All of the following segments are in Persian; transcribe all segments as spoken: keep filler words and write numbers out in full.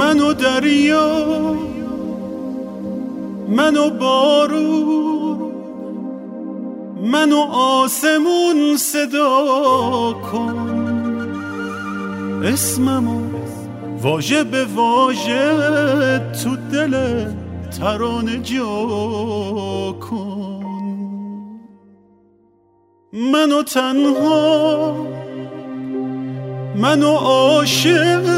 منو دریا، منو بارون، منو آسمون صدا کن، اسممو واژه به واژه تو دل ترانه جا کن. منو تنها، منو عاشق،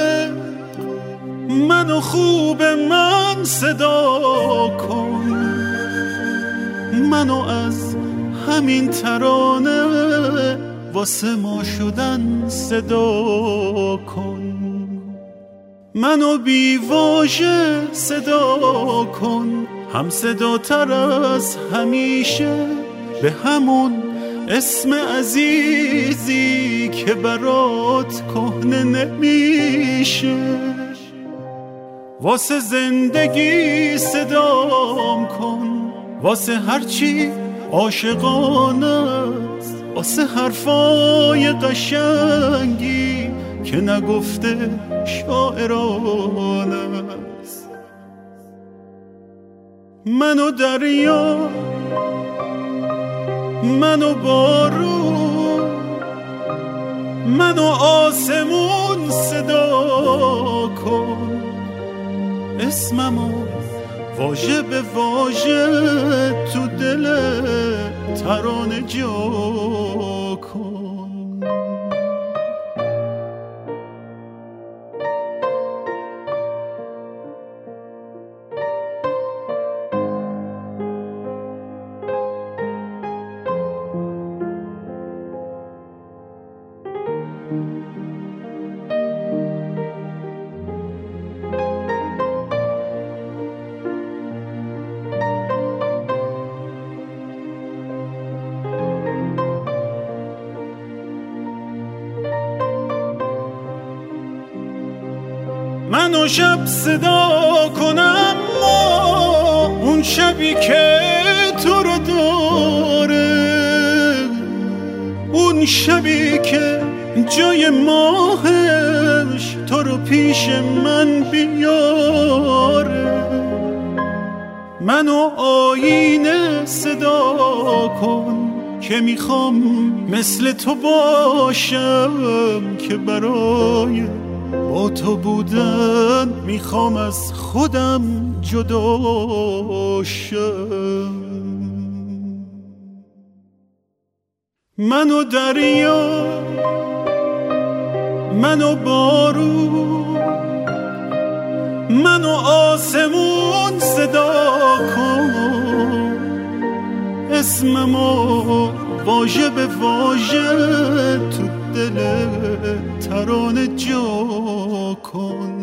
منو خوب من صدا کن، منو از همین ترانه واسه ما شدن صدا کن. منو بی واژه صدا کن، هم صدا تر از همیشه، به همون اسم عزیزی که برات کهنه نمیشه. واسه زندگی صدام کن، واسه هرچی عاشقانه است، واسه حرفای قشنگی که نگفته شاعرانه است. منو دریا، منو بارون، منو آسمون صدا کن، اسممو واژه به واژه تو دل ترانه جا کن. منو شب صدا کنم، ما اون شبی که تو رو داره، اون شبی که جای ماهش تو رو پیش من بیاره. منو آینه صدا کن که میخوام مثل تو باشم، که برای با تو بودن میخوام از خودم جدا شم. منو دریا، منو بارون، منو آسمون صدا کن، اسممو واژه به واژه تو دل ترانه جا کن.